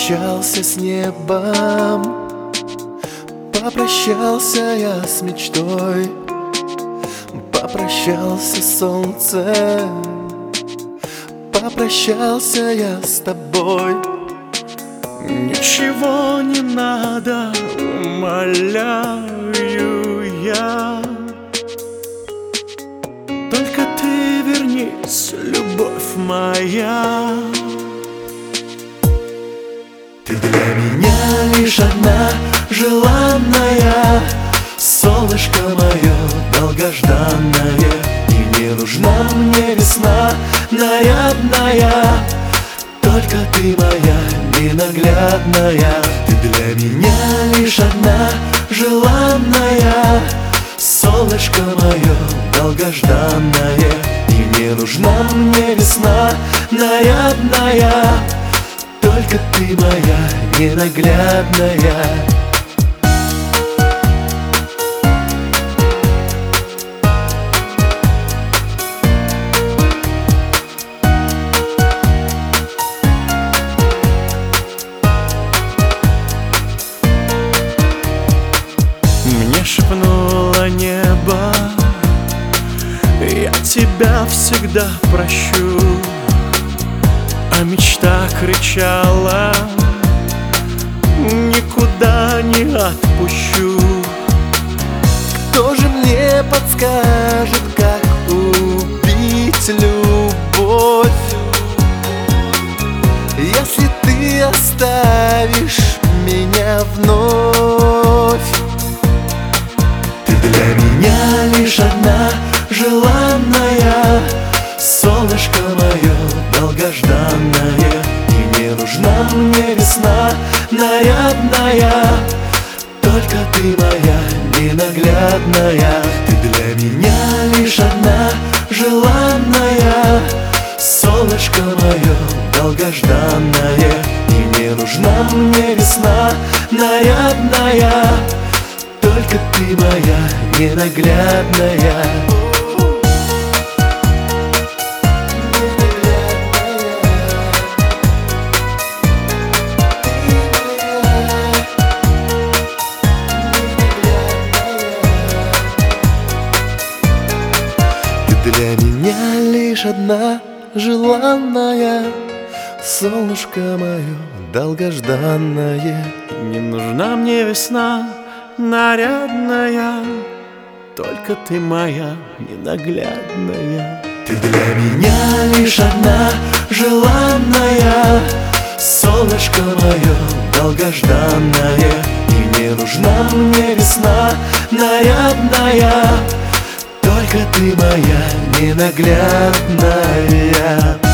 Попрощался с небом, попрощался я с мечтой, попрощался с солнцем, попрощался я с тобой. Ничего не надо, умоляю я. Только ты вернись, любовь моя. Ты для меня лишь одна желанная, солнышко мое долгожданное. И не нужна мне весна нарядная, только ты моя ненаглядная. Ты для меня лишь одна желанная, солнышко мое долгожданное. И не нужна мне весна нарядная, только ты моя ненаглядная. Мне шепнуло небо: я тебя всегда прощу. А мечта кричала: никуда не отпущу. Кто же мне подскажет, как убить любовь, если ты оставишь меня вновь? Ты для меня лишь одна желанная, солнышко мое долгожданное. И не нужна мне весна нарядная, только ты моя ненаглядная. Ты для меня лишь одна желанная, солнышко мое долгожданное. И не нужна мне весна нарядная, только ты моя ненаглядная. Для меня лишь одна желанная, солнышко мое долгожданное. Не нужна мне весна нарядная, только ты моя ненаглядная. Ты для меня лишь одна желанная, солнышко мое долгожданное. И не нужна мне весна нарядная, только ты моя ненаглядная.